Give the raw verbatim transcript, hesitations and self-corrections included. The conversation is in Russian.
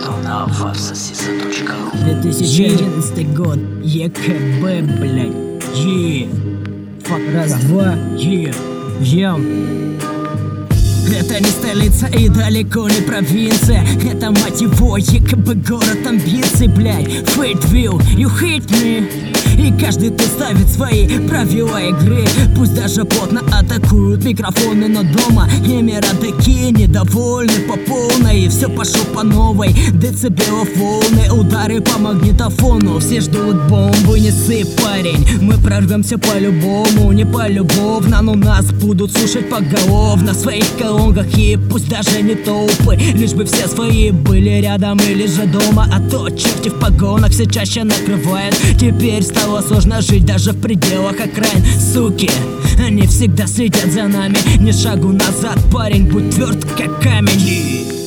на фарсасиса точка ру. две тысячи одиннадцатый год, ЕКБ, блядь. Е. Фак, раз, два, е. Ем. Это не столица и далеко не провинция. Это, мать его, ЕКБ город амбиций, блядь. Фейтвилл, you hate me. И каждый тут ставит свои правила игры. Пусть даже плотно атакуют микрофоны, но дома ими родаки недовольны по полной. И все пошло по новой, децибелов волны, удары по магнитофону. Все ждут бомбу, не сыпь, парень. Мы прорвемся по-любому, не полюбовно, но нас будут слушать поголовно в своих колонках. И пусть даже не толпы, лишь бы все свои были рядом или же дома. А то черти в погонах все чаще накрывают. Теперь стало сложно жить даже в пределах окраин. Суки, они всегда следят за нами. Ни шагу назад, парень, будь тверд как камень.